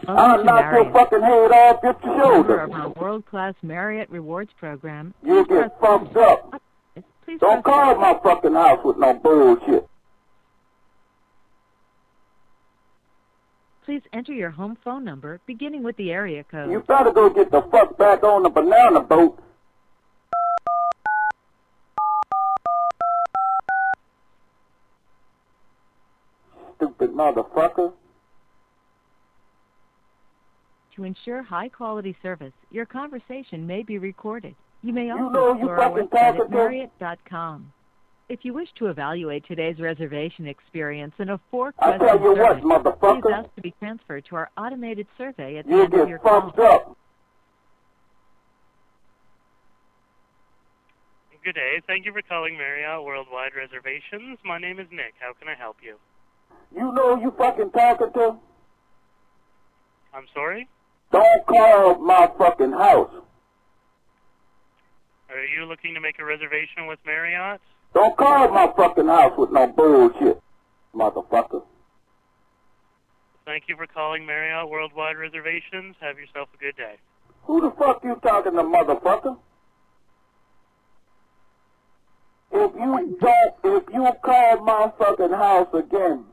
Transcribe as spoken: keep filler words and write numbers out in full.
I'll knock your fucking head off your Member shoulder. of our world-class Marriott Rewards program. You Please get press fucked up. Please Don't press call my fucking house with no bullshit. Please enter your home phone number beginning with the area code. You better go get the fuck back on the banana boat. Stupid motherfucker. To ensure high-quality service, your conversation may be recorded. You may also know you explore our fucking website talking at to- Marriott dot com. If you wish to evaluate today's reservation experience in a I four-question tell you what, survey, please motherfucker. ask to be transferred to our automated survey at the You end of your get call. fucked up. Good day. Thank you for calling Marriott Worldwide Reservations. My name is Nick. How can I help you? You know you fucking talking to? I'm sorry? Don't call my fucking house. Are you looking to make a reservation with Marriott? Don't call my fucking house with no bullshit, motherfucker. Thank you for calling Marriott Worldwide Reservations. Have yourself a good day. Who the fuck you talking to, motherfucker? If you don't, if you call my fucking house again,